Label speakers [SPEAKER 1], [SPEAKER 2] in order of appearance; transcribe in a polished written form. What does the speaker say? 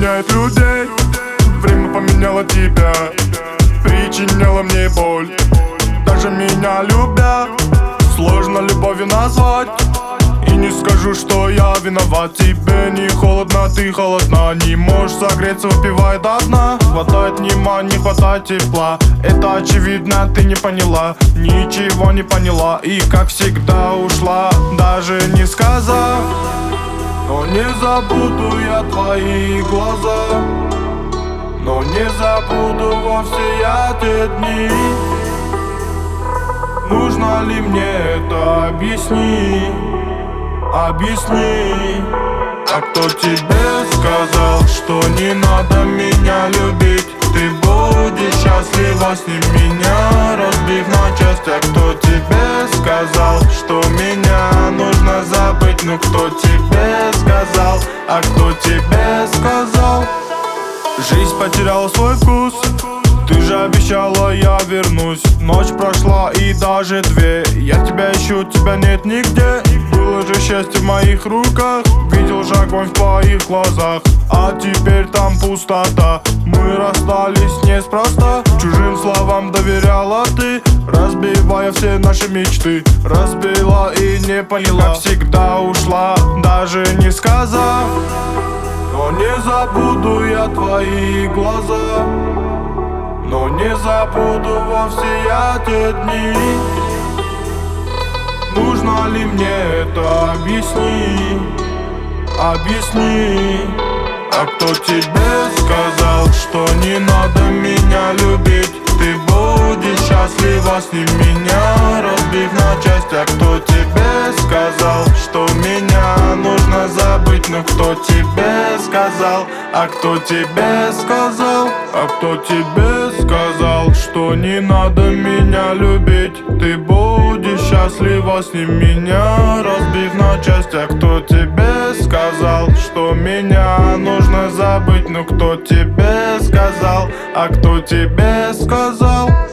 [SPEAKER 1] меняет людей. Время поменяло тебя, причиняло мне боль. Даже меня любя, сложно любовью назвать. И не скажу, что я виноват. Тебе не холодно, ты холодна. Не можешь согреться, выпивай до дна. Хватает внимания, не хватает тепла. Это очевидно, ты не поняла. Ничего не поняла и как всегда ушла, даже не сказав. Но не забуду я твои глаза, но не забуду вовсе я те дни. Нужно ли мне это объяснить? Объясни. А кто тебе сказал, что не надо меня любить? Ты будешь счастлива с ним, меня разбив на части. А кто тебе сказал, что меня нужно забыть? Ну кто тебе сказал? А кто тебе сказал? Жизнь потеряла свой вкус. Ты же обещала, я вернусь. Ночь прошла и даже две. Я тебя ищу, тебя нет нигде. Было же счастье в моих руках, видел же огонь в твоих глазах. А теперь там пустота. Мы расстались неспроста. Чужим словам доверяла ты, разбивая все наши мечты. Разбила и не поняла, как всегда ушла, даже не сказав. Но не забуду я твои глаза, но не забуду вовсе я те дни. Нужно ли мне это объяснить? Объясни. А кто тебе сказал, что не надо меня любить? Ты будешь счастлива с ним, меня разбив на части. А кто тебе сказал, что меня нужно забыть? Ну кто тебе сказал? А кто тебе сказал? А кто тебе сказал, что не надо меня любить? Ты будешь счастлива с ним, меня разбив на части. А кто тебе сказал, что меня нужно забыть? Ну кто тебе сказал? А кто тебе сказал?